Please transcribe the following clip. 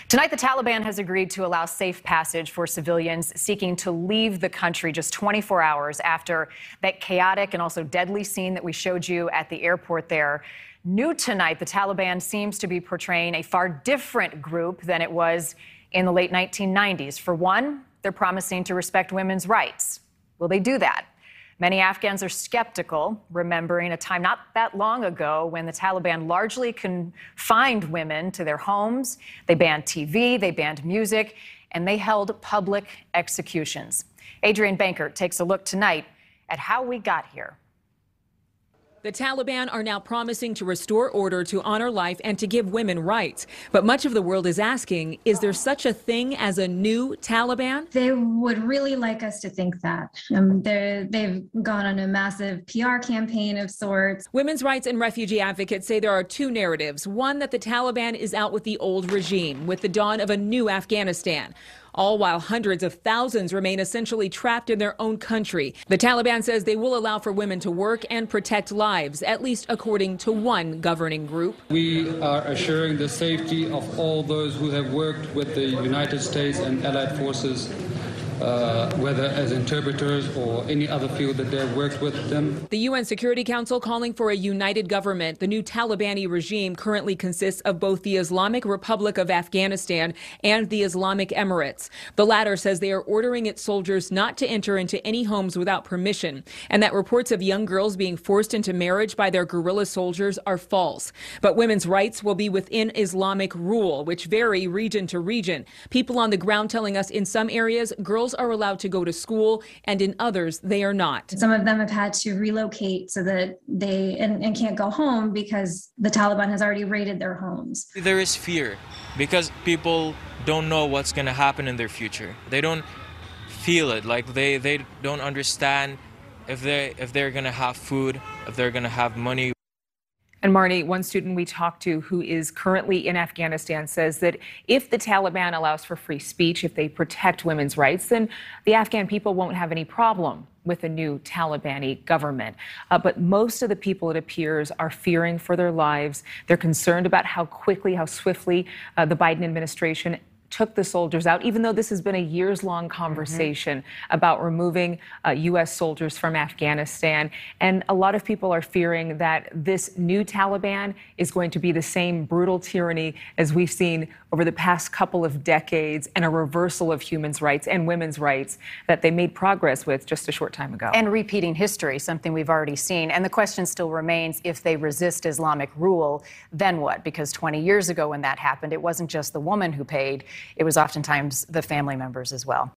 Tonight, the Taliban has agreed to allow safe passage for civilians seeking to leave the country just 24 hours after that chaotic and also deadly scene that we showed you at the airport there. New tonight, the Taliban seems to be portraying a far different group than it was in the late 1990s. For one, they're promising to respect women's rights. Will they do that? Many Afghans are skeptical, remembering a time not that long ago when the Taliban largely confined women to their homes. They banned TV, they banned music, and they held public executions. Adrienne Bankert takes a look tonight at how we got here. The Taliban are now promising to restore order, to honor life, and to give women rights. But much of the world is asking, is there such a thing as a new Taliban? They would really like us to think that. They've gone on a massive PR campaign of sorts. Women's rights and refugee advocates say there are two narratives. One, that the Taliban is out with the old regime, with the dawn of a new Afghanistan. All while hundreds of thousands remain essentially trapped in their own country. The Taliban says they will allow for women to work and protect lives, at least according to one governing group. We are assuring the safety of all those who have worked with the United States and allied forces, whether as interpreters or any other field that they have worked with them. The UN Security Council calling for a united government. The new Talibani regime currently consists of both the Islamic Republic of Afghanistan and the Islamic Emirates. The latter says they are ordering its soldiers not to enter into any homes without permission, and that reports of young girls being forced into marriage by their guerrilla soldiers are false. But women's rights will be within Islamic rule, which vary region to region. People on the ground telling us in some areas, girls are allowed to go to school, and in others, they are not. Some of them have had to relocate so that they and can't go home because the Taliban has already raided their homes. There is fear because people don't know what's going to happen in their future. They don't feel it, like they don't understand if they're going to have food, if they're going to have money. And Marnie, one student we talked to who is currently in Afghanistan says that if the Taliban allows for free speech, if they protect women's rights, then the Afghan people won't have any problem with the new Talibani government. But most of the people, it appears, are fearing for their lives. They're concerned about how quickly, how swiftly the Biden administration took the soldiers out, even though this has been a years-long conversation about removing U.S. soldiers from Afghanistan. And a lot of people are fearing that this new Taliban is going to be the same brutal tyranny as we've seen over the past couple of decades, and a reversal of human rights and women's rights that they made progress with just a short time ago. And repeating history, something we've already seen. And the question still remains, if they resist Islamic rule, then what? Because 20 years ago when that happened, it wasn't just the woman who paid. It was oftentimes the family members as well.